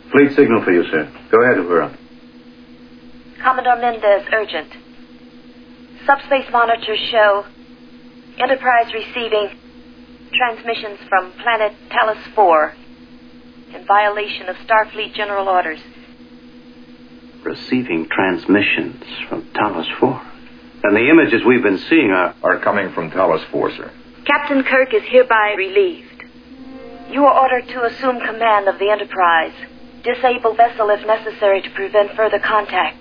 Fleet signal for you, sir. Go ahead, Uhura. Commodore Mendez, urgent. Subspace monitors show Enterprise receiving transmissions from planet Talos 4 in violation of Starfleet General Orders. Receiving transmissions from Talos 4. And the images we've been seeing are coming from Talos 4, sir. Captain Kirk is hereby relieved. You are ordered to assume command of the Enterprise. Disable vessel if necessary to prevent further contact.